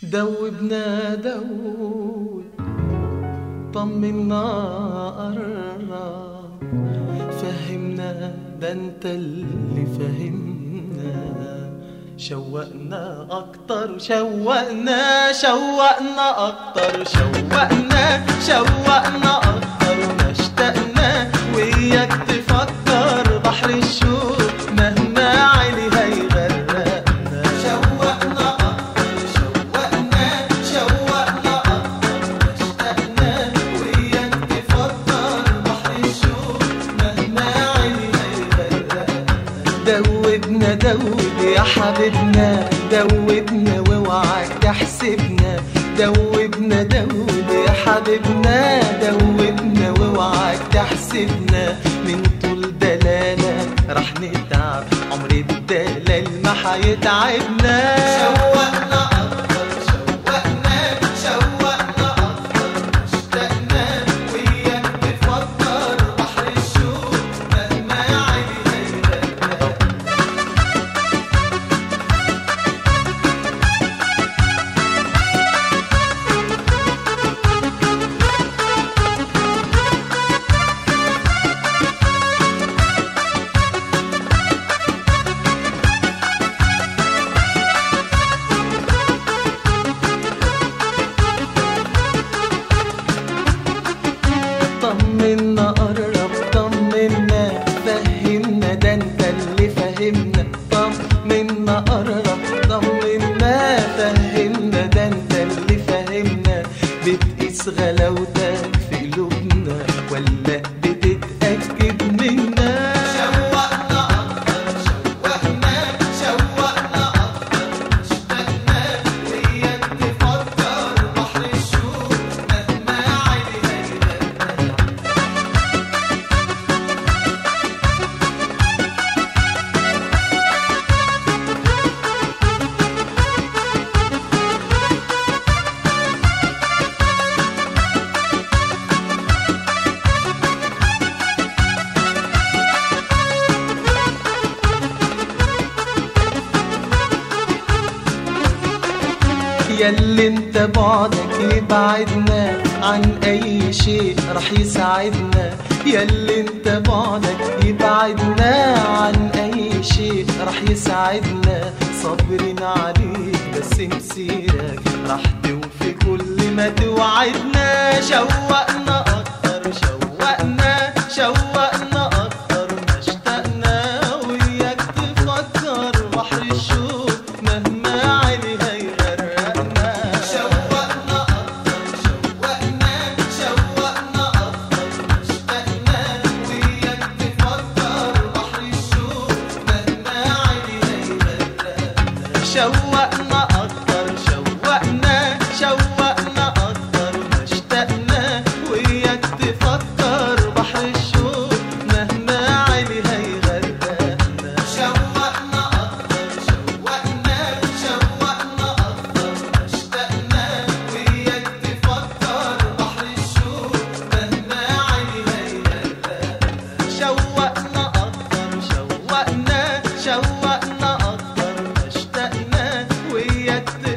دوبنا دوب طمنا قرب فهمنا ده انت اللي فهمنا شوقنا اكتر شوقنا اكتر شوقنا اكتر ما اشتقنا وياك تفكر بحر الشوق مهما علي هيغرقنا شوقنا اكتر شوقنا اكتر ما اشتقنا وياك تفكر بحر الشوق مهما علي هيغرقنا دوب يا حبيبنا دوبنا واوعك تحسبنا دوبنا يا حبيبنا دوبنا واوعك تحسبنا من طول دلالة رح نتعب عمر الدلال ما حيتعبنا شوقنا اكتر اكتر اشتقنا وياك تفكر بحر الشوق مهما علي هيغرقنا طمنا قرب طمنا فهمنا ده انت اللي فهمنا طمنا قرب طمنا فهمنا ده انت اللي فهمنا بتقيس غلاوتك في قلوبنا ولا بتتأكد منا شوقنا اكتر اشتقنا وياك تفكر بحر الشوق مهما علي هيغرقنا ياللي انت بعدك يبعدنا عن اي شيء رح يساعدنا ياللي انت بعدك يبعدنا عن اي شيء رح يساعدنا صابرين عليك بس مسيرك رح توفي كل ما توعدنا شوقنا اكتر شوقنا اكتر ما اشتقنا وياك تفكر بحر الشوق مهما علي هيغرقنا شوقنا اكتر ما اشتقنا وياك تفكر بحر الشوق مهما علي هيغرقنا شوقنا اكتر اكتر ما اشتقنا وياك تفكر بحر الشوق مهما علي هيغرقنا شوقنا اكتر اكتر ما اشتقنا وياك تفكر بحر الشوق مهما علي هيغرقنا شوقنا اكتر اكتر ما اشتقنا وياك